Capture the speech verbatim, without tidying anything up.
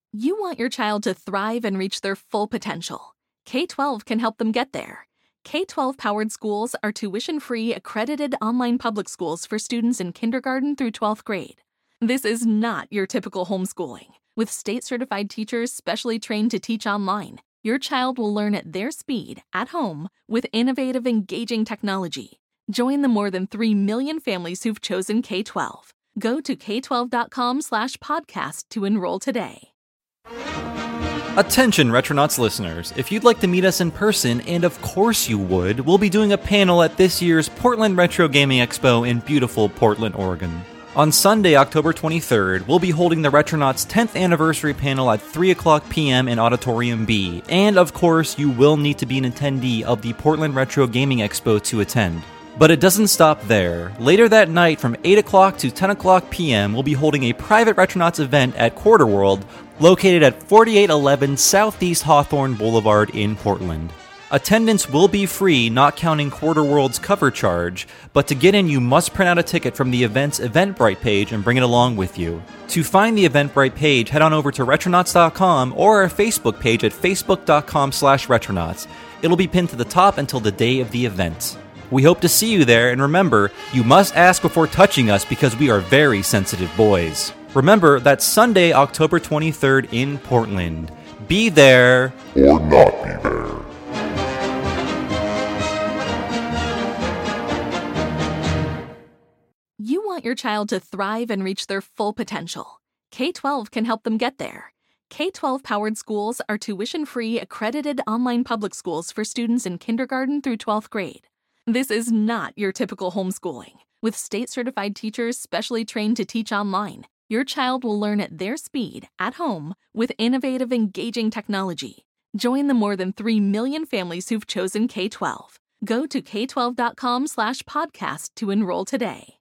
You want your child to thrive and reach their full potential. K twelve can help them get there. K twelve-powered schools are tuition-free, accredited online public schools for students in kindergarten through twelfth grade. This is not your typical homeschooling. With state-certified teachers specially trained to teach online, your child will learn at their speed, at home, with innovative, engaging technology. Join the more than three million families who've chosen K twelve. Go to k twelve dot com slash podcast to enroll today. Attention Retronauts listeners, if you'd like to meet us in person, and of course you would, we'll be doing a panel at this year's Portland Retro Gaming Expo in beautiful Portland, Oregon. On Sunday, October twenty-third, we'll be holding the Retronauts tenth anniversary panel at three o'clock p.m. in Auditorium B, and of course you will need to be an attendee of the Portland Retro Gaming Expo to attend. But it doesn't stop there. Later that night from eight o'clock to ten o'clock p.m., we'll be holding a private Retronauts event at Quarter World, located at forty-eight eleven Southeast Hawthorne Boulevard in Portland. Attendance will be free, not counting Quarter World's cover charge, but to get in you must print out a ticket from the event's Eventbrite page and bring it along with you. To find the Eventbrite page, head on over to retronauts dot com or our Facebook page at facebook dot com slash retronauts. It'll be pinned to the top until the day of the event. We hope to see you there, and remember, you must ask before touching us because we are very sensitive boys. Remember, that's Sunday, October twenty-third in Portland. Be there or not be there. You want your child to thrive and reach their full potential. K twelve can help them get there. K twelve-powered schools are tuition-free, accredited online public schools for students in kindergarten through twelfth grade. This is not your typical homeschooling. With state-certified teachers specially trained to teach online, your child will learn at their speed, at home, with innovative, engaging technology. Join the more than three million families who've chosen K twelve. Go to k twelve dot com slash podcast to enroll today.